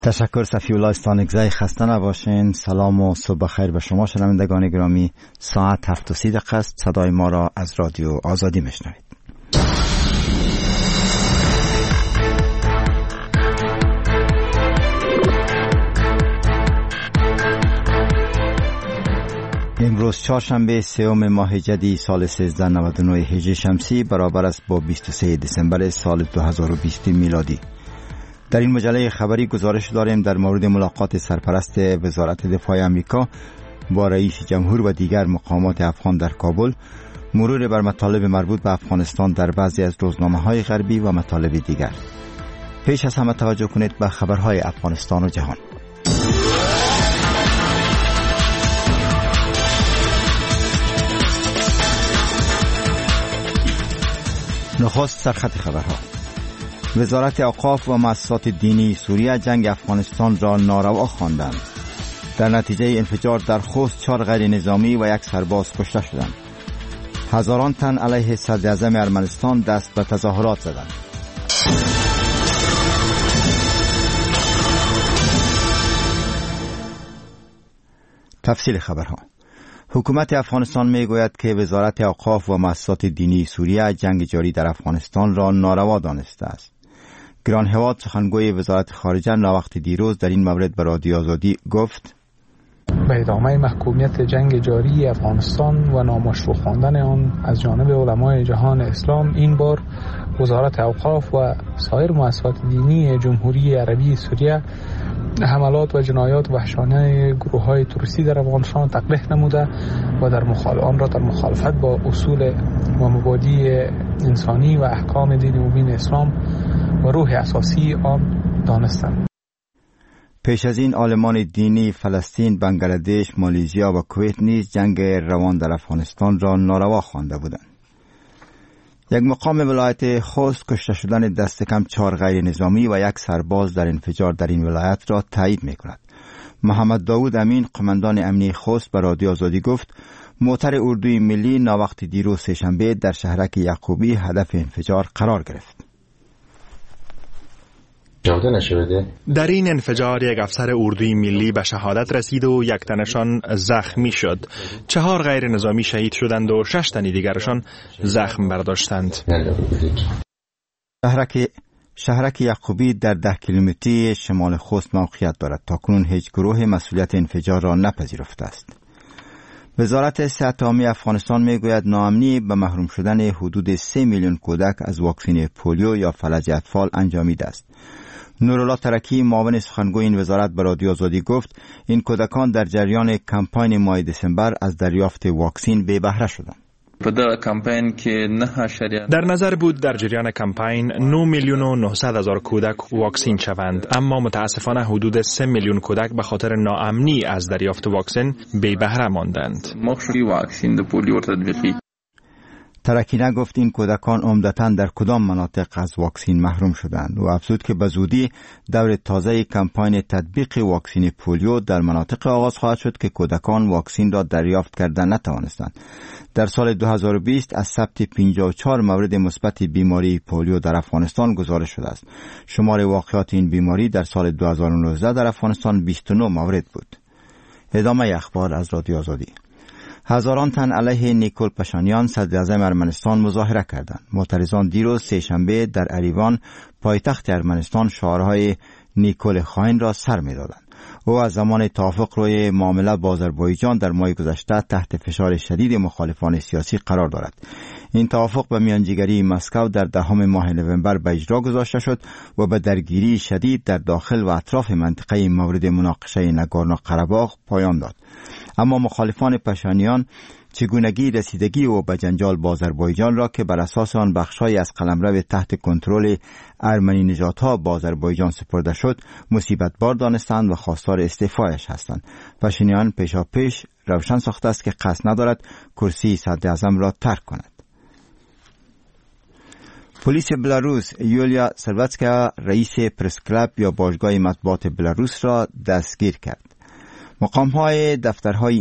تشکر صفی‌الله استانکزی. خسته نباشین. سلام و صبح خیر به شما شنوندگان گرامی. ساعت 7:30 است. صدای ما را از رادیو آزادی میشنوید. امروز چهارشنبه 3 ماه جدی سال 1399 هجری شمسی برابر است با 23 دسامبر سال 2020 میلادی. در این مجله خبری گزارش داریم در مورد ملاقات سرپرست وزارت دفاع آمریکا با رئیس جمهور و دیگر مقامات افغان در کابل، مرور بر مطالب مربوط به افغانستان در بعضی از روزنامه‌های غربی و مطالب دیگر. پیش از همه توجه کنید به خبرهای افغانستان و جهان. نخست سرخط خبرها. وزارت اوقاف و مؤسسات دینی سوریه جنگ افغانستان را ناروا خواندند. در نتیجه انفجار در خوست 4 غیر نظامی و 1 سرباز کشته شدند. هزاران تن علیه صدر اعظم ارمنستان دست به تظاهرات زدند. تفصیل خبرها. حکومت افغانستان میگوید که وزارت اوقاف و مؤسسات دینی سوریه جنگ جاری در افغانستان را ناروا دانسته است. گران هواد سخنگوی وزارت خارجه وقت دیروز در این مورد به رادیو آزادی گفت: به ادامه محکومیت جنگ جاری افغانستان و نامشروع خواندن آن از جانب علمای جهان اسلام، این بار وزارت اوقاف و سایر مؤسسات دینی جمهوری عربی سوریه حملات و جنایات وحشیانه گروه‌های توریستی در افغانستان تقبیح نموده و آن را در مخالفت با اصول و مبادی انسانی و احکام دین مبین اسلام و روح اساسی آن دانستند. پیش از این عالمان دینی فلسطین، بنگلادش، مالزیا و کویت نیز جنگ روان در افغانستان را ناروا خوانده بودند. یک مقام ولایت خوست کشته شدن دست کم 4 غیر نظامی و 1 سرباز در انفجار در این ولایت را تایید می‌کند. محمد داوود امین، قماندان امنی خوست، به رادیو آزادی گفت: موتر اردوی ملی ناوقت دیروز سه‌شنبه در شهرک یعقوبی هدف انفجار قرار گرفت. در این انفجار 1 افسر اردوی ملی به شهادت رسید و 1 تنشان زخمی شد. 4 غیر نظامی شهید شدند و 6 تن دیگرشان زخم برداشتند. شهرک یعقوبی در 10 کیلومتری شمال خوست موقعیت دارد. تاکنون هیچ گروه مسئولیت انفجار را نپذیرفته است. وزارت صحت عامه افغانستان میگوید ناامنی به محروم شدن حدود 3 میلیون کودک از واکسن پولیو یا فلج اطفال انجامیده است. نورالله ترکی، معاون سخنگوی این وزارت، به رادیو آزادی گفت: این کودکان در جریان کمپاین ماه دسامبر از دریافت واکسن بے بهره شدند. در نظر بود در جریان کمپاین 9,900,000 کودک واکسین شوند، اما متاسفانه حدود 3 میلیون کودک به خاطر ناامنی از دریافت واکسن بے بهره ماندند. ترکی نگفت این کودکان عمدتاً در کدام مناطق از واکسین محروم شدند و افزود که به زودی دور تازه کمپاین تطبیق واکسن پولیو در مناطق آغاز خواهد شد که کودکان واکسین را دریافت کردن نتوانستند. در سال 2020 از ثبت 54 مورد مثبت بیماری پولیو در افغانستان گزارش شده است. شمار واقعات این بیماری در سال 2019 در افغانستان 29 مورد بود. ادامه اخبار از رادیو آزادی. هزاران تن علیه نیکول پاشینیان، صدر اعظم ارمنستان، مظاهره کردند. معترضان دیروز سه‌شنبه در اریوان، پایتخت ارمنستان، شعارهای نیکول خائن را سر می‌دادند. او از زمان توافق روی معامله با آذربایجان در ماه گذشته تحت فشار شدید مخالفان سیاسی قرار دارد. این توافق به میانجیگری مسکو در 10 ماه نوامبر به اجرا گذاشته شد و به درگیری شدید در داخل و اطراف منطقه مورد مناقشه ناگورنو قره‌باغ پایان داد. اما مخالفان پاشینیان چگونگی رسیدگی او به جنجال با آذربایجان را که بر اساس آن بخش‌های از قلمرو تحت کنترل ارمنی نژادها با آذربایجان سپرده شد مصیبت بار دانستند و خواستار استعفایش هستند. پاشینیان پیشاپیش روشن ساخته است که قصد ندارد کرسی صدر اعظم را ترک کند. پلیس بلاروس یولیا سرواتسکا، رئیس پرس کلاب یا باشگاه مطبوعات بلاروس، را دستگیر کرد. مقام‌های دفترهای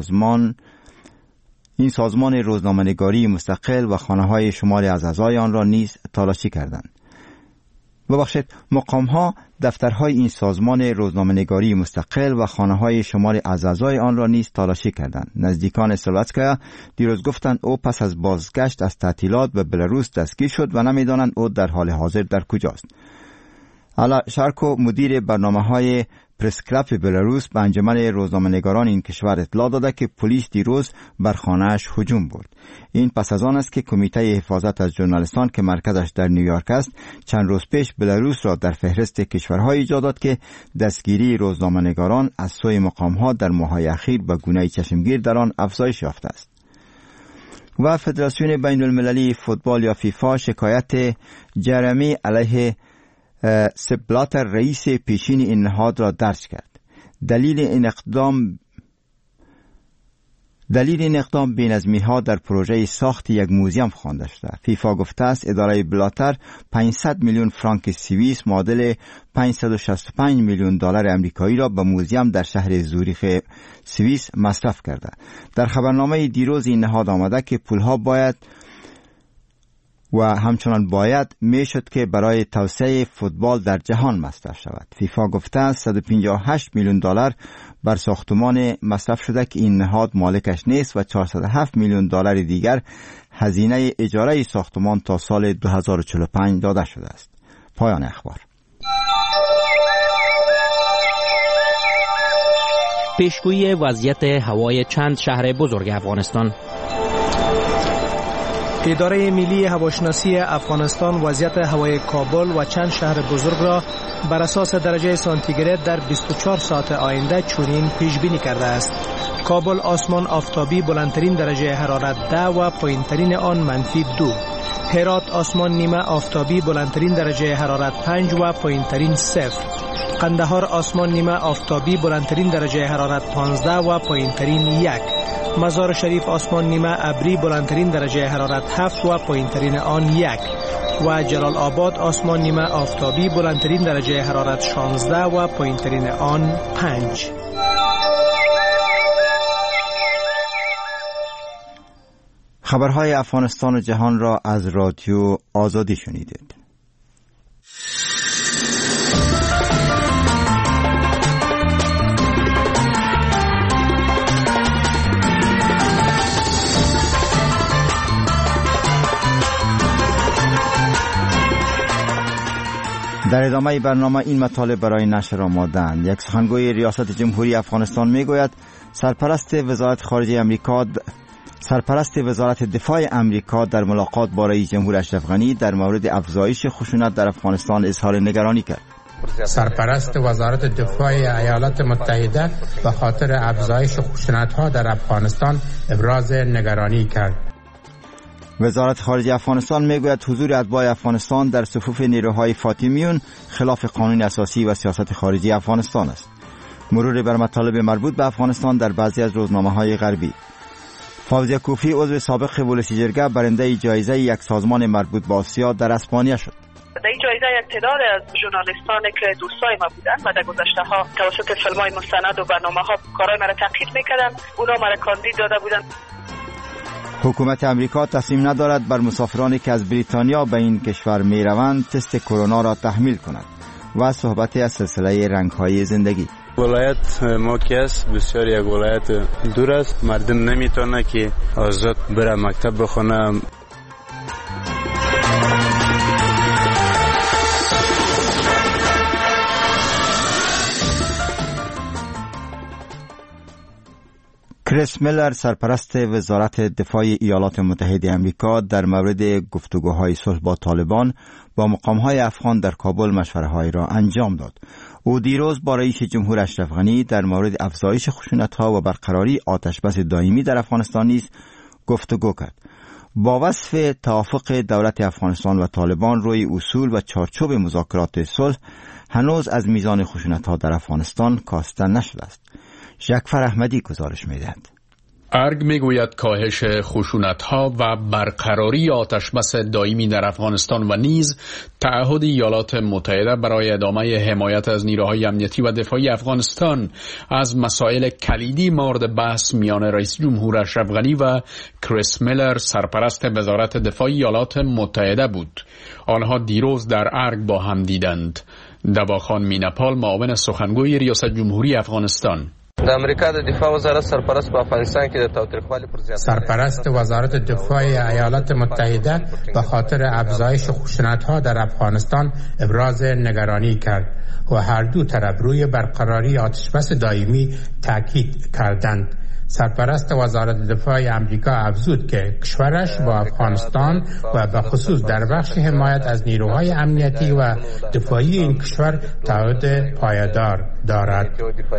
این سازمان روزنامه‌نگاری مستقل و خانه‌های شماری از اعضای آن را نیز تالاشی کردند. مقام‌ها دفترهای این سازمان روزنامه‌نگاری مستقل و خانه‌های شمار از اعضای آن را نیز تالاشی کردند. نزدیکان سلواتسکایا دیروز گفتند او پس از بازگشت از تعطیلات به بلاروس دستگیر شد و نمی‌دانند او در حال حاضر در کجاست. علا شارکو مدیر برنامه‌های پرس کلاب بلاروس به انجمن روزنامه‌نگاران این کشور اطلاع داده که پلیس دیروز بر خانه‌اش هجوم برد. این پس از آن است که کمیته حفاظت از ژورنالیستان که مرکزش در نیویورک است چند روز پیش بلاروس را در فهرست کشورهای ایجاد داد که دستگیری روزنامه‌نگاران از سوی مقام‌ها در ماه‌های اخیر به گونه چشمگیر در آن افزایش یافته است. و فدراسیون بین‌المللی فوتبال یا فیفا شکایت جرمی علیه سپ بلاتر رئیس پیشین این نهاد را درج کرد. دلیل این اقدام بی‌نظمی‌ها در پروژه ساخت یک موزیم خوانده شده. فیفا گفته است اداره بلاتر 500 میلیون فرانک سوئیس معادل 565 میلیون دلار آمریکایی را به موزیم در شهر زوریخ سوئیس مصرف کرده. در خبرنامه دیروز این نهاد آمده که پولها باید و همچنان باید میشد که برای توسعه فوتبال در جهان مصرف شود. فیفا گفته است 158 میلیون دلار بر ساختمان مصرف شده که این نهاد مالکش نیست و 407 میلیون دلار دیگر هزینه اجاره ساختمان تا سال 2045 داده شده است. پایان اخبار. پیشگویی وضعیت هوای چند شهر بزرگ افغانستان. اداره ملی هواشناسی افغانستان وضعیت هوای کابل و چند شهر بزرگ را بر اساس درجه سانتیگراد در 24 ساعت آینده چنین پیش بینی کرده است. کابل آسمان آفتابی بلندترین درجه حرارت 10 و پایینترین آن -2. هرات آسمان نیمه آفتابی بلندترین درجه حرارت 5 و پایینترین 0. قندهار آسمان نیمه آفتابی بلندترین درجه حرارت 15 و پایینترین 1. مزار شریف آسمان نیمه ابری بلندترین درجه حرارت 7 و پایینترین آن 1 و جلال آباد آسمان نیمه آفتابی بلندترین درجه حرارت 16 و پایینترین آن 5. خبرهای افغانستان و جهان را از رادیو آزادی شنیدید. در ادامه برنامه این مطالب برای نشر آماده‌اند. یک سخنگوی ریاست جمهوری افغانستان میگوید سرپرست وزارت دفاع امریکا در ملاقات با رئیس جمهور اشرف غنی در مورد افزایش خشونت در افغانستان اظهار نگرانی کرد. سرپرست وزارت دفاع ایالات متحده به خاطر افزایش خشونت‌ها در افغانستان ابراز نگرانی کرد. وزارت خارجه افغانستان میگوید حضور اتباع افغانستان در صفوف نیروهای فاطمیون خلاف قانون اساسی و سیاست خارجی افغانستان است. مرور بر مطالب مربوط به افغانستان در بعضی از روزنامه‌های غربی. فوزیه کوفی عضو سابق ولسی جرگه برنده جایزه یک سازمان مربوط به آسیا در اسپانیا شد. در این جایزه یک تعداد از ژورنالیستانی که دوستای ما بودند و در گذشته ها توسط فیلم‌های مستند و برنامه‌ها کارهای مرا تقلید می‌کردند، اونا مرا کاندید داده بودند. حکومت امریکا تصمیم ندارد بر مسافرانی که از بریتانیا به این کشور می روند تست کرونا را تحمیل کند. و صحبتی از سلسله رنگ‌های زندگی. ولایت ما که است بسیار یک ولایت دور است، مردم نمیتونه که آزاد بره مکتب بخونه. کریس میلر سرپرست وزارت دفاع ایالات متحده آمریکا در مورد گفتگوهای صلح با طالبان با مقام‌های افغان در کابل مشوره‌هایی را انجام داد. او دیروز با رئیس جمهور اشرف غنی در مورد افزایش خشونت‌ها و برقراری آتشبس دائمی در افغانستان نیز گفتگو کرد. با وصف توافق دولت افغانستان و طالبان روی اصول و چارچوب مذاکرات صلح هنوز از میزان خشونت‌ها در افغانستان کاسته نشده است. جعفر احمدی گزارش می‌دهد. ارگ میگوید کاهش خشونت‌ها و برقراری آتشبس دائمی در افغانستان و نیز تعهد ایالات متحده برای ادامه حمایت از نیروهای امنیتی و دفاعی افغانستان از مسائل کلیدی مورد بحث میان رئیس جمهور اشرف غنی و کریس میلر سرپرست وزارت دفاع ایالات متحده بود. آنها دیروز در ارگ با هم دیدند. دواخان مینپال معاون سخنگوی ریاست جمهوری افغانستان: د امریکا د دفاع وزارت سرپرست په افغانستان کې د تاوتریخوالي پر ضد سرپرست وزارت دفاع ایالات متحده به خاطر افزایش خشونت‌ها در افغانستان ابراز نگرانی کرد و هر دو طرف روی برقراری آتشبس دائمی تاکید کردند. سرپرست وزارت دفاع امریکا افزود که کشورش با افغانستان و به خصوص در بخش حمایت از نیروهای امنیتی و دفاعی این کشور تعهد پایدار دارد.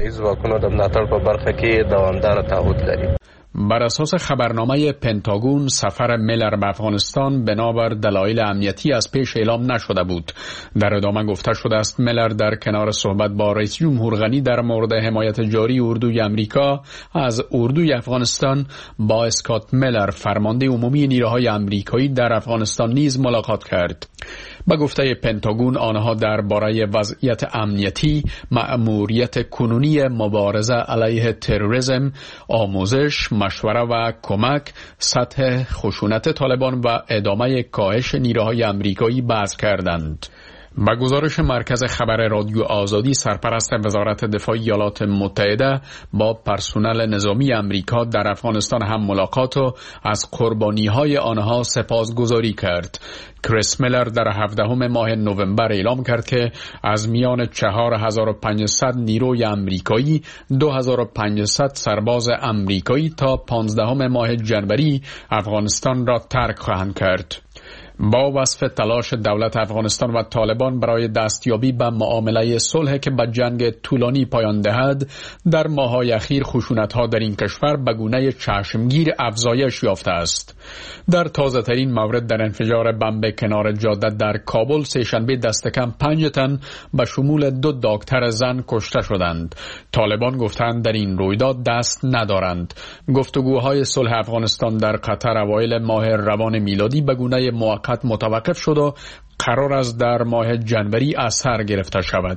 بر اساس خبرنامه پنتاگون سفر میلر به افغانستان بنابر دلایل امنیتی از پیش اعلام نشده بود. در ادامه گفته شده است میلر در کنار صحبت با رئیس جمهور غنی در مورد حمایت جاری اردوی امریکا از اردوی افغانستان با اسکات میلر فرمانده عمومی نیروهای امریکایی در افغانستان نیز ملاقات کرد. با گفته پنتاگون آنها درباره وضعیت امنیتی، مأموریت کنونی مبارزه علیه تروریسم، آموزش، مشوره و کمک، سطح خشونت طالبان و ادامه کاهش نیروهای امریکایی بحث کردند. با گزارش مرکز خبر رادیو آزادی، سرپرست وزارت دفاع ایالات متحده با پرسنل نظامی امریکا در افغانستان هم ملاقات و از قربانی‌های آنها سپاسگزاری کرد. کریس میلر در 17 ماه نوامبر اعلام کرد که از میان 4500 نیروی امریکایی 2500 سرباز امریکایی تا 15 ماه جنوری افغانستان را ترک خواهند کرد. با وصف تلاش دولت افغانستان و طالبان برای دستیابی به معامله صلح که به جنگ طولانی پایان دهد، در ماه‌های اخیر خشونت‌ها در این کشور به گونه چشمگیر افزایش یافته است. در تازه‌ترین مورد در انفجار بمب کنار جاده در کابل سه‌شنبه دست کم 5 تن به شمول 2 دکتر زن کشته شدند. طالبان گفتند در این رویداد دست ندارند. گفتگوهای صلح افغانستان در قطر اوایل ماه روان میلادی به گونه موقت متوقف شد و قرار است در ماه جنوری از سر گرفته شود.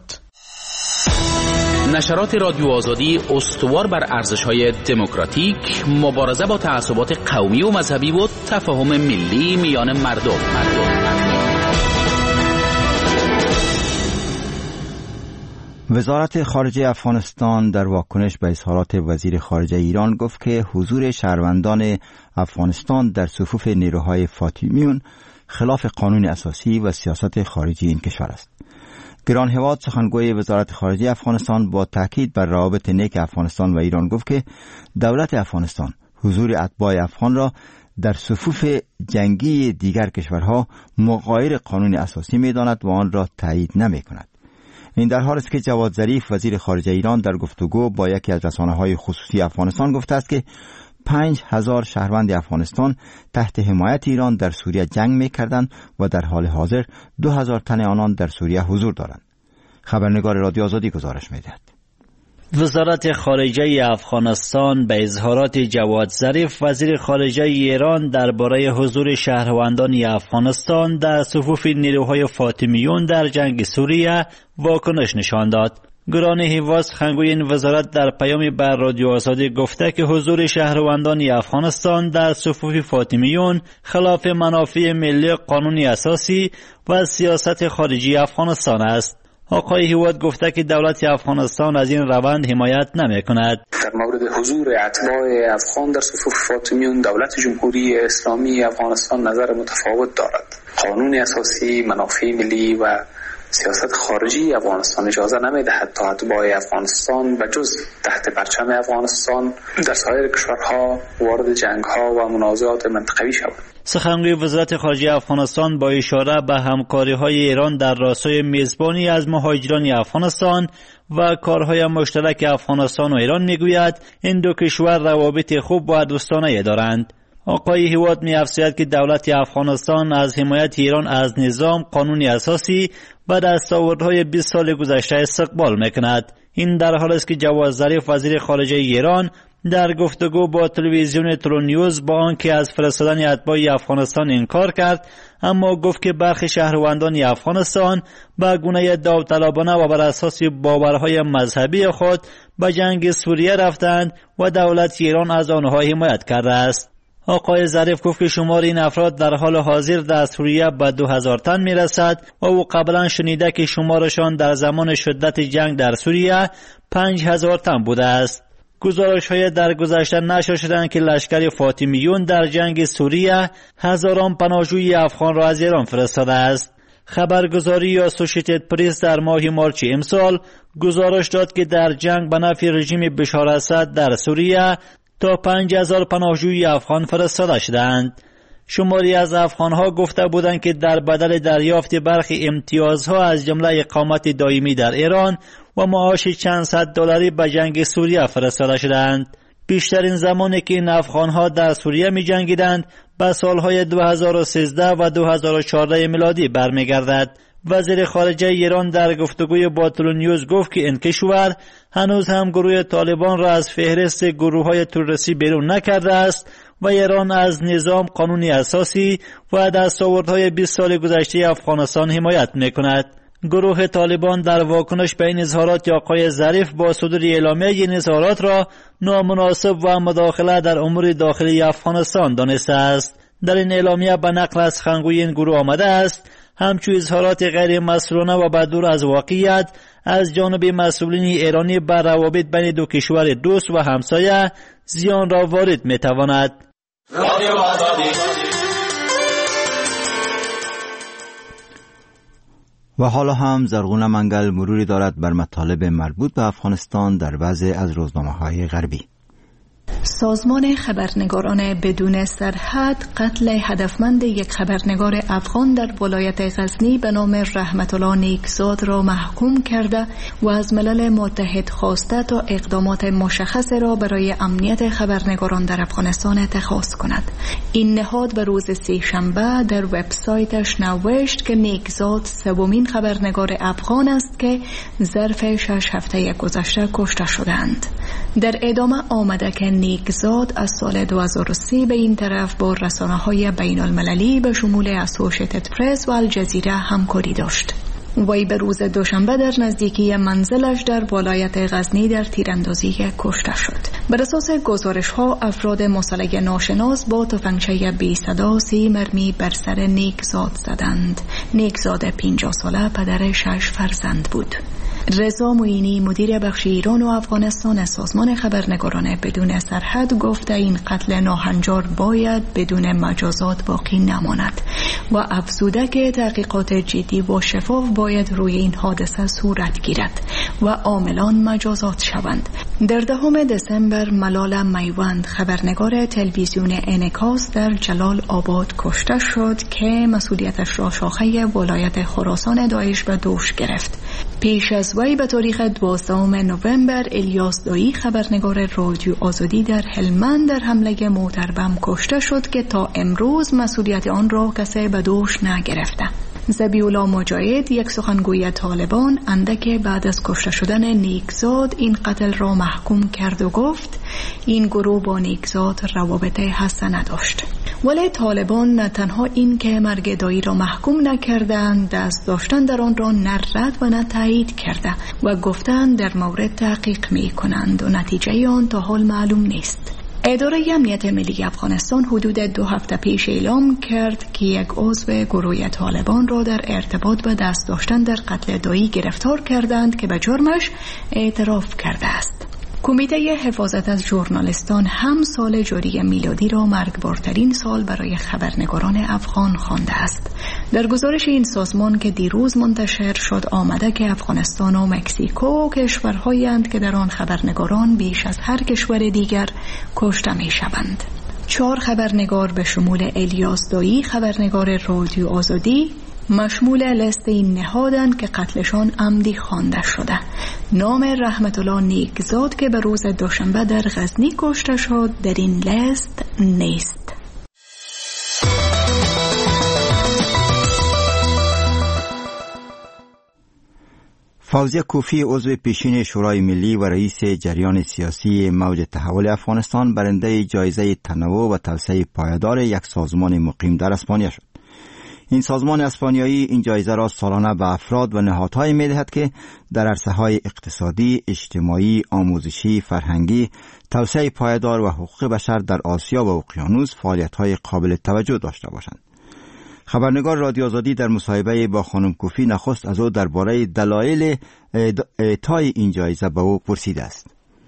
نشرات رادیو آزادی استوار بر ارزش‌های دموکراتیک، مبارزه با تعصبات قومی و مذهبی و تفاهم ملی میان مردم. وزارت خارجه افغانستان در واکنش به اظهارات وزیر خارجه ایران گفت که حضور شهروندان افغانستان در صفوف نیروهای فاطمیون خلاف قانون اساسی و سیاست خارجی این کشور است. گران هواد سخنگوی وزارت خارجه افغانستان با تاکید بر روابط نیک افغانستان و ایران گفت که دولت افغانستان حضور اتباع افغان را در صفوف جنگی دیگر کشورها مغایر قانون اساسی می‌داند و آن را تایید نمی‌کند. این در حالی است که جواد ظریف وزیر خارجه ایران در گفتگو با یکی از رسانه‌های خصوصی افغانستان گفته است که 5000 شهروند افغانستان تحت حمایت ایران در سوریه جنگ می‌کردند و در حال حاضر 2000 تن آنان در سوریه حضور دارند. خبرنگار رادیو آزادی گزارش می‌دهد. وزارت خارجه افغانستان به اظهارات جواد ظریف وزیر خارجه ایران درباره حضور شهروندان افغانستان در صفوف نیروهای فاطمیون در جنگ سوریه واکنش نشان داد. گران هیواز سخنگوی این وزارت در پیامی بر رادیو آزادی گفته که حضور شهروندان افغانستان در صفوف فاطمیون خلاف منافع ملی قانونی اساسی و سیاست خارجی افغانستان است. آقای هیواد گفته که دولت افغانستان از این روند حمایت نمی کند. در مورد حضور اتباع افغان در صفوف فاطمیون دولت جمهوری اسلامی افغانستان نظر متفاوت دارد. قانون اساسی، منافع ملی و سیاست خارجی افغانستان اجازه نمی‌دهد تا اتباع افغانستان و جز تحت پرچم افغانستان در سایر کشورها وارد جنگ‌ها و منازعات منطقوی شوند. سخنگوی وزارت خارجه افغانستان با اشاره به همکاری‌های ایران در راستای میزبانی از مهاجران افغانستان و کارهای مشترک افغانستان و ایران میگوید این دو کشور روابط خوب و دوستانه دارند. آقای هیواد می‌افزاید که دولت افغانستان از حمایت ایران از نظام قانونی اساسی و دستاوردهای 20 سال گذشته استقبال می‌کند. این در حالی است که جواد ظریف وزیر خارجه ایران در گفتگو با تلویزیون ترونیوز با آنکه از فرستادن اتباع افغانستان انکار کرد، اما گفت که برخی شهروندان افغانستان به گونه داوطلبانه و بر اساس باورهای مذهبی خود به جنگ سوریه رفتند و دولت ایران از آنها حمایت کرده است. آقای ظریف گفت که شمار این افراد در حال حاضر در سوریه به 2000 تن میرسد و او قبلا شنیده که شمارشان در زمان شدت جنگ در سوریه 5000 تن بوده است. گزارش‌های در گذشته نشر شدند که لشکر فاطمیون در جنگ سوریه هزاران پناهجوی افغان را از ایران فرستاده است. خبرگزاری اسوسییتد پرس در ماه مارچ امسال گزارش داد که در جنگ به نفع رژیم بشار اسد در سوریه تا 5000 پناهجوی افغان فرستاده شدند. شماری از افغانها گفته بودند که در بدل دریافت برخی امتیازها از جمله اقامت دائمی در ایران و معاش چند صد دلاری به جنگ سوریه فرستاده شدند. بیشترین زمانی که این افغانها در سوریه می جنگیدند به سالهای 2013 و 2014 میلادی برمیگردد. وزیر خارجه ایران در گفتگوی با تلویزیون گفت که این کشور هنوز هم گروه طالبان را از فهرست گروه‌های تروریستی بیرون نکرده است و ایران از نظام قانونی اساسی و دستاوردهای 20 سال گذشته افغانستان حمایت می‌کند. گروه طالبان در واکنش به این اظهارات آقای ظریف با صدور اعلامیه این اظهارات را نامناسب و مداخله در امور داخلی افغانستان دانسته است. در این اعلامیه به نقل از سخنگوی این گروه آمده است همچون اظهارات غیر مسئولانه و بدور از واقعیت از جانب مسئولین ایرانی بر روابط بین دو کشور دوست و همسایه زیان را وارد می‌تواند. و حالا هم زرغون منگل مروری دارد بر مطالب مربوط به افغانستان در بعضی از روزنامه‌های غربی. سازمان خبرنگاران بدون سرحد قتل هدفمند یک خبرنگار افغان در ولایت غزنی به نام رحمت الله نیکزاد را محکوم کرده و از ملل متحد خواسته تا اقدامات مشخص را برای امنیت خبرنگاران در افغانستان اتخاذ کند. این نهاد به روز سه‌شنبه در وبسایتش نوشت که نیکزاد سومین خبرنگار افغان است که ظرف 6 هفته گذشته کشته شدند. در ادامه آمده که نیکزاد از سال 2003 به این طرف با رسانه‌های بین المللی به شمول اسوسییتد پرس و الجزیره همکاری داشت. وی به روز دوشنبه در نزدیکی منزلش در ولایت غزنی در تیراندازی کشته شد. بر اساس گزارش‌ها افراد مسلح ناشناس با تفنگچه بی صدا 30 مرمی بر سر نیکزاد زدند. نیکزاد 50 ساله پدر 6 فرزند بود. رضا معینی مدیر بخش ایران و افغانستان سازمان خبرنگاران بدون سرحد گفته این قتل ناهنجار باید بدون مجازات باقی نماند و افزوده که تحقیقات جدی و شفاف باید روی این حادثه صورت گیرد و عاملان مجازات شوند. در 10 دسامبر ملال میوند خبرنگار تلویزیون انعکاس در جلال آباد کشته شد که مسئولیتش را شاخه ولایت خراسان داعش به دوش گرفت. پیش از وی به تاریخ 12 نوامبر الیاس دایی خبرنگار رادیو آزادی در هلمند در حمله موتربم کشته شد که تا امروز مسئولیت آن را کسی به دوش نگرفته. ذبیح‌الله مجاهد یک سخنگوی طالبان اندک بعد از کشته شدن نیکزاد این قتل را محکوم کرد و گفت این گروه با نیکزاد روابط حسنه داشت. ولی طالبان نه تنها این که مرگ دایی را محکوم نکردند، دست داشتن در آن را نه رد و نه تایید کرده و گفتند در مورد تحقیق می کنند و نتیجه آن تا حال معلوم نیست. اداره امنیت ملی افغانستان حدود 2 هفته پیش اعلام کرد که یک عضو گروه طالبان را در ارتباط به دست داشتن در قتل دایی گرفتار کردند که به جرمش اعتراف کرده است. کمیته حفاظت از ژورنالیستان هم سال جاری میلادی را مرگبارترین سال برای خبرنگاران افغان خوانده است. در گزارش این سازمان که دیروز منتشر شد آمده که افغانستان و مکزیکو کشورهایی اند که در آن خبرنگاران بیش از هر کشور دیگر کشته می شوند. 4 خبرنگار به شمول الیاس دایی خبرنگار رادیو آزادی مشمول لیست این نهادند که قتلشان عمدی خوانده شده. نام رحمت الله نیکزاد که به روز دوشنبه در غزنی کشته شد در این لیست نیست. فوزیه کوفی عضو پیشین شورای ملی و رئیس جریان سیاسی موج تحول افغانستان برنده جایزه تنوع و توسعه پایدار یک سازمان مقیم در اسپانیا شد. این سازمان اسپانیایی این جایزه را سالانه به افراد و نهادهایی می‌دهد که در عرصه‌های اقتصادی، اجتماعی، آموزشی، فرهنگی، توسعه پایدار و حقوق بشر در آسیا و اقیانوس فعالیت‌های قابل توجه داشته باشند. خبرنگار رادیو آزادی در مصاحبه با خانم کوفی نخست از او درباره دلایل اعطای این جایزه به او پرسیده است.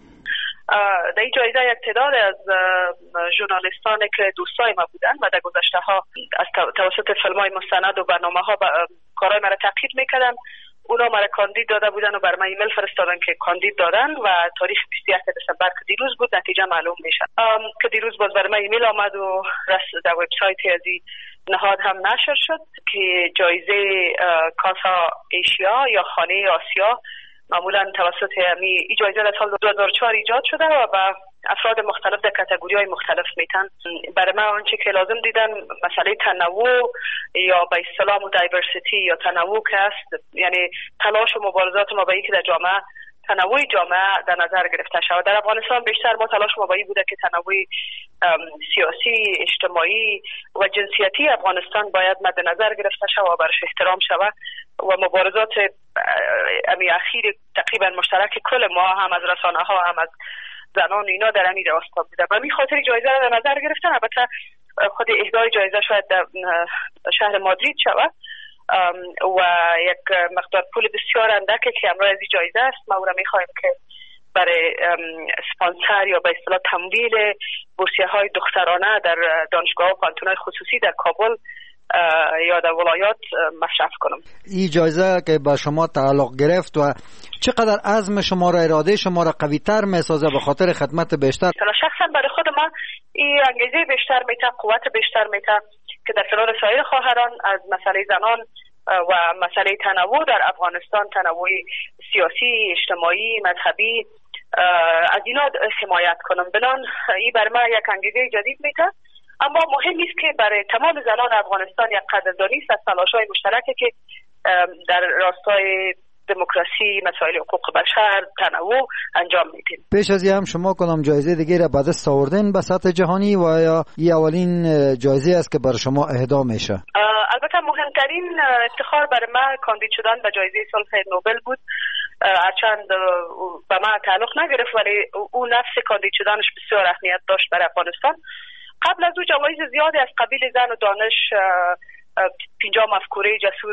در این جایزه یک تعداد از ژورنالیستانی که دوستای ما بودن و در گذشته ها از توسط فیلم‌های مستند و برنامه‌ها کارهای مرا تقلید می‌کردن، اونا مرا کاندید داده بودن و بر من ایمیل فرستادن که کاندید دادن و تاریخ 21 دسامبر که دیروز بود نتیجه معلوم میشه. که دیروز باز بر من ایمیل آمد و در وبسایت از نهاد هم نشر شد که جایزه کاسا ایشیا یا خانه آسیا معمولا توسط این جایزه در سال 2004 ایجاد شده و با افراد مختلف در کاتگوری‌های مختلف میتن. برای من آنچه که لازم دیدن مسئله تنوع یا به اصطلاح دایورسیتی یا تنوع که است، یعنی تلاش و مبارزات ما با اینکه در جامعه تنوع جامعه در نظر گرفته شود. در افغانستان بیشتر ما تلاش ما با این بوده که تنوع سیاسی، اجتماعی و جنسیتی افغانستان باید مد نظر گرفته شود و برش احترام شود و مبارزات اخیر تقریبا مشترک کل ما هم از رسانه ها هم از زنان اینا در همین راستا بوده. و همین خاطر جایزه را در نظر گرفتن. البته خود اهدای جایزه شاید در شهر مادرید شود و یک مقدار پول بسیار اندکی که همراه از این جایزه است. ما او را میخواهیم که برای اسپانسر یا به اصطلاح تمویل بورسیه‌های دخترانه در دانشگاه و پانتون‌های خصوصی در کابل یا در ولایات مصرف کنم. این جایزه که به شما تعلق گرفت و چقدر عزم شما را، اراده شما را قوی تر میسازه به خاطر خدمت بیشتر؟ شخصا برای خود من این انگیزه بیشتر میته، قوت بیشتر میته که در کنار سایر خواهران از مسئله زنان و مسئله تنوع در افغانستان، تنوع سیاسی، اجتماعی، مذهبی، از اینا حمایت کنم. بنان این برای من یک انگیزه جدید میته. اما مهم است که برای تمام زنان افغانستان یک قدردانی است از تلاش‌های مشترکی که در راستای دموکراسی، مسائل حقوق بشر، تنوع انجام میدیم. پیش از این هم شما کدام جایزه دیگه را به دست آوردین به سطح جهانی و یا این اولین جایزه است که برای شما اهدا میشه؟ البته مهمترین افتخار برای من کاندید شدن به جایزه صلح نوبل بود. هرچند به من تعلق نگرفت ولی او نفس کاندید شدنش بسیار اهمیت داشت برای افغانستان. قبل از او جوایز زیادی از قبیل زن و دانش، 50 مفکوره جسور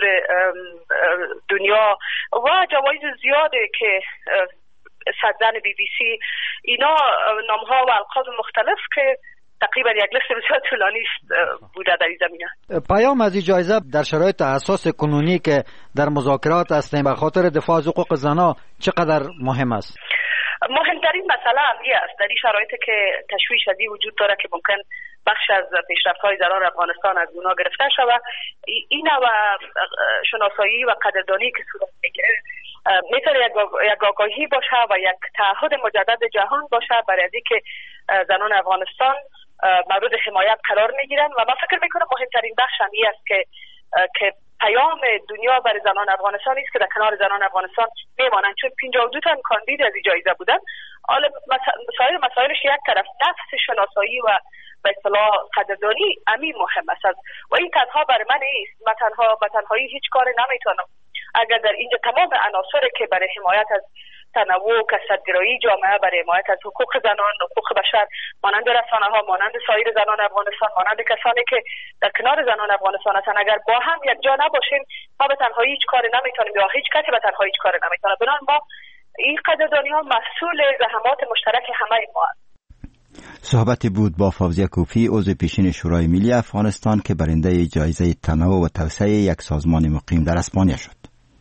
دنیا و جوایز زیاده که 100 زن BBC، اینا نامها و القاب مختلف که تقریبا یک لیست بسیار طولانی بوده در این زمینه. پیام از این جایزه در شرایط حساس کنونی که در مذاکرات هستیم به خاطر دفاع از حقوق زنان چقدر مهم است؟ مهمترین مسئله این است در این شرایطی که تشویش از این وجود داره که ممکن بخش از پیشرفت‌های زنان افغانستان از اونا گرفته شود، این و شناسایی و قدردانی که صورت میگیره میتونه یک آگاهی باشه و یک تعهد مجدد جهان باشه برای اینکه زنان افغانستان مورد حمایت قرار میگیرن. و من فکر میکنم مهمترین بخش این است که پیام دنیا برای زنان افغانستان است که در کنار زنان افغانستان میمانند، چون 52 تا کاندید از این جایزه بودن. حالا مسائلش یک طرف نفس شناسایی و به اصطلاح قدردانی امین مهم است و این تنها برای من نیست. من تنهایی هیچ کاری نمیتونم. اگر در اینجا تمام عناصری که برای حمایت از تنوع، کثرت‌گرایی جامعه، برای حمایت از حقوق زنان، حقوق بشر، مانند رسانه‌ها، مانند سایر زنان افغانستان، مانند کسانی که در کنار زنان افغانستان هستند، اگر با هم یک جا نباشیم ما به تنهایی هیچ کاری نمیتونیم یا هیچ کسی به تنهایی هیچ کاری نمیتونه. بنابراین ما این قدردانی‌ها مسئول زحمات مشترک همه ما است. صحبتی بود با فوزیه کوفی عضو پیشین شورای ملی افغانستان که برنده جایزه تنوع و توسعه یک سازمان مقیم در اسپانیا شد.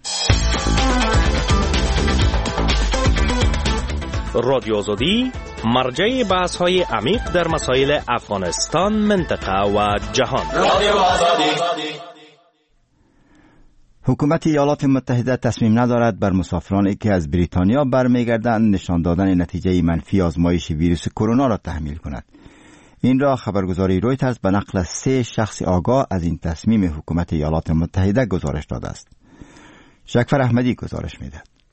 رادیو آزادی مرجع بحث‌های عمیق در مسائل افغانستان، منطقه و جهان. رادیو آزادی. حکومت ایالات متحده تصمیم ندارد بر مسافرانی که از بریتانیا برمیگردند نشان دادن نتیجه منفی آزمایش ویروس کرونا را تحمیل کند. این را خبرگزاری رویترز به نقل از 3 شخص آگاه از این تصمیم حکومت ایالات متحده گزارش داده است. شکفر احمدی گزارش می‌دهد.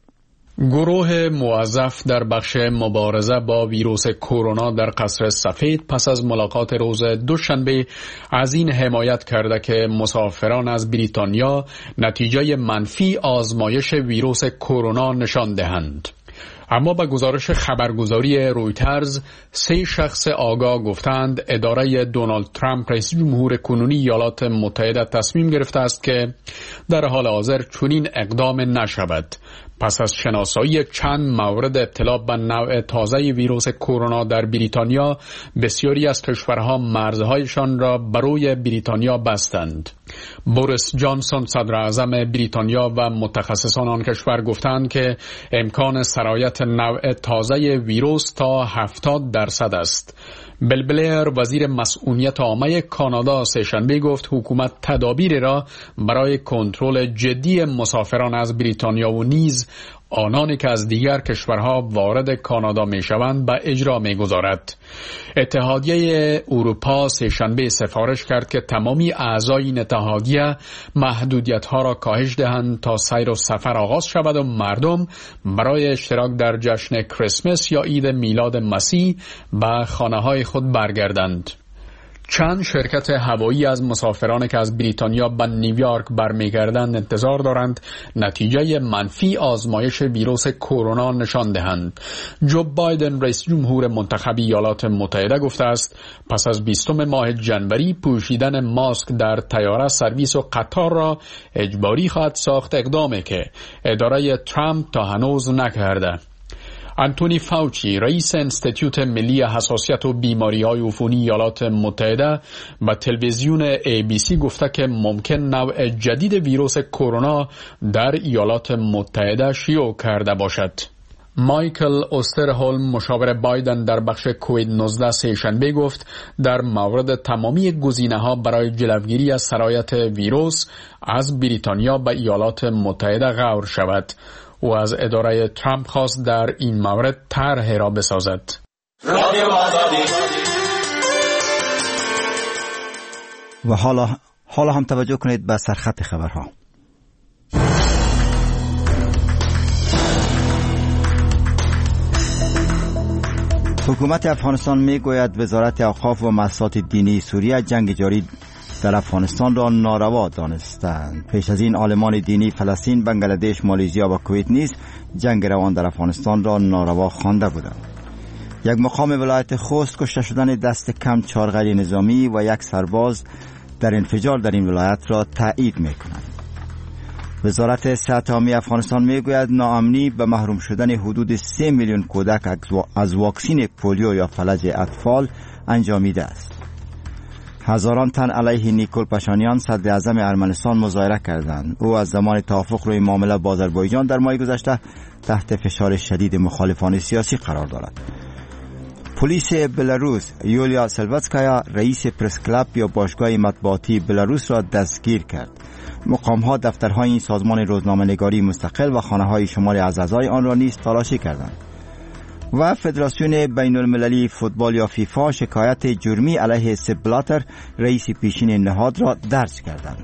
گروه موظف در بخش مبارزه با ویروس کرونا در قصر سفید پس از ملاقات روز دوشنبه از این حمایت کرده که مسافران از بریتانیا نتیجه منفی آزمایش ویروس کرونا نشان دهند. اما به گزارش خبرگزاری رویترز 3 شخص آگاه گفتند اداره دونالد ترامپ رئیس جمهور کنونی ایالات متحده تصمیم گرفته است که در حال حاضر چنین اقدام نشود. پس از شناسایی چند مورد ابتلا به نوع تازه ویروس کرونا در بریتانیا، بسیاری از کشورها مرزهایشان را برای بریتانیا بستند. بوریس جانسون صدر اعظم بریتانیا و متخصصان آن کشور گفتند که امکان سرایت نوع تازه ویروس تا 70% است. بیل بلیر وزیر مسئولیت عامه کانادا سه‌شنبه گفت حکومت تدابیر را برای کنترل جدی مسافران از بریتانیا و نیز آنانی که از دیگر کشورها وارد کانادا میشوند به اجرا میگذارد. اتحادیه اروپا سه‌شنبه سفارش کرد که تمامی اعضای این اتحادیه محدودیت‌ها را کاهش دهند تا سیر و سفر آغاز شود و مردم برای اشتراک در جشن کریسمس یا عید میلاد مسیح به خانه‌های خود برگردند. چند شرکت هوایی از مسافرانی که از بریتانیا به نیویورک برمیگردند انتظار دارند نتیجه منفی آزمایش ویروس کرونا نشان دهند. جو بایدن رئیس جمهور منتخب ایالات متحده گفته است پس از 20 ماه جنوری پوشیدن ماسک در طیاره، سرویس و قطار را اجباری خواهد ساخت، اقدامی که اداره ترامپ تا هنوز نکرده. آنتونی فاوچی رئیس انستیتوت ملی حساسیت و بیماری‌های عفونی ایالات متحده به تلویزیون ABC گفته که ممکن نوع جدید ویروس کرونا در ایالات متحده شیوع کرده باشد. مایکل اوسترهولم مشاور بایدن در بخش کووید 19 سه‌شنبه گفت در مورد تمامی گزینه‌ها برای جلوگیری از سرایت ویروس از بریتانیا به ایالات متحده غور شود. و از اداره ترامپ خواست در این مورد طرح را بسازد. و حالا هم توجه کنید به سرخط خبرها. حکومت افغانستان می گوید وزارت اوقاف و مؤسسات دینی سوریه جنگ جاری در افغانستان را ناروا دانستند. پیش از این عالمان دینی فلسطین، بنگلادش، مالزیا و کویت نیز جنگ روان در افغانستان را ناروا خوانده بودند. یک مقام ولایت خوست کشته شدن دست کم 4 غیر نظامی و 1 سرباز در انفجار در این ولایت را تایید می‌کند. وزارت صحت عامه افغانستان میگوید ناامنی به محروم شدن حدود 3 میلیون کودک از واکسین پولیو یا فلج اطفال انجامیده است. هزاران تن علیه نیکول پاشانیان صدر اعظم ارمنستان مظاهره کردند. او از زمان توافق روی معامله با آذربایجان در ماه گذشته تحت فشار شدید مخالفان سیاسی قرار دارد. پلیس بلاروس یولیا سلواتسکایا رئیس پرس کلاب یا باشگاه مطبوعاتی بلاروس را دستگیر کرد. مقام‌ها دفترهای این سازمان روزنامه‌نگاری مستقل و خانه‌های شماری از اعضای آن را نیز تلاشی کردند. و فدراسیون بین المللی فوتبال یا فیفا شکایت جرمی علیه سپ بلاتر رئیس پیشین نهاد را درج کردند.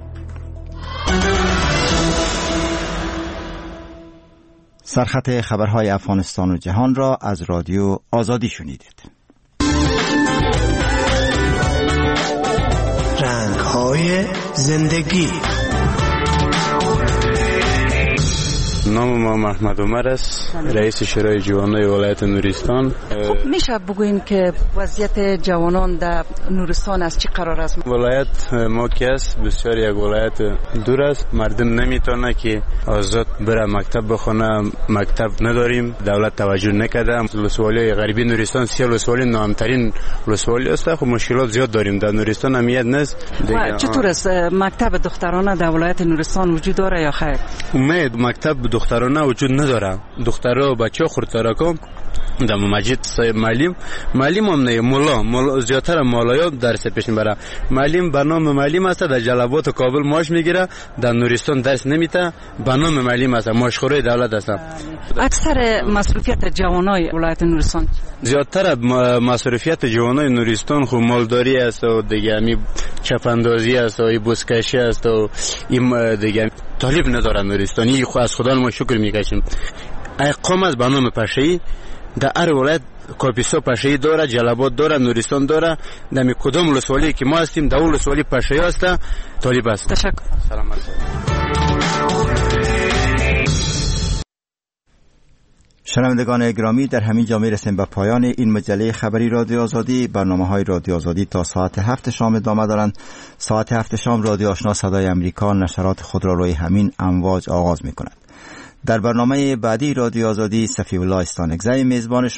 سرخط خبرهای افغانستان و جهان را از رادیو آزادی شنیدید. رنگ‌های زندگی. نام ما محمد عمر است، رئیس شورای جوانان ولایت نورستان. خب میشه بگوین که وضعیت جوانان در نورستان از چی قرار است؟ ولایت ما که است بسیار یک ولایت دور است، مردم نمیتونه که آزاد بره مکتب بخونه، مکتب نداریم، دولت توجه نکرده. ولسوالی غربی نورستان سیاه ولسوالی نامترین ولسوالی است. خب مشکلات زیاد داریم در نورستان، اهمیت نیست. چطور است مکتب دخترانه در ولایت نورستان وجود داره یا خیر؟ امید مکتب دخترانه وجود نداره. دخترها و بچه‌ها خردترکم در مسجد معلم هم نه، مولا زیادتر مولایان درس پیش میبره. معلم به نام معلم است، در جلبات و کابل معاش میگیره، در نورستان درس نمیده، به نام معلم است، معاشخوری دولت است. اکثر مصروفیت جوانای ولایت نورستان زیادتر مصروفیت جوانای نورستان خو مالداری است و دیگه می چپاندازی است و بوسکشی است و این دیگه طالب نداره نورستانی. خو از خدا ما شکر میکشیم. قوم است به نام پشه‌ای در هر ولایت کاپیسا پشه‌ای داره، جلال‌آباد داره، نورستان داره. در کدام ولسوالی که ما هستیم در ولسوالی پشه‌ای است، طالب است. تشکر. سلامت. شنوندگان گرامی، در همین جا می‌رسیم به پایان این مجله خبری رادیو آزادی. برنامه‌های رادیو آزادی تا ساعت 7 شام ادامه دارند. ساعت 7 شام رادیو آشنا صدای امریکا نشرات خود را روی همین امواج آغاز می‌کند. در برنامه بعدی رادیو آزادی صفی الله استانکزی میزبان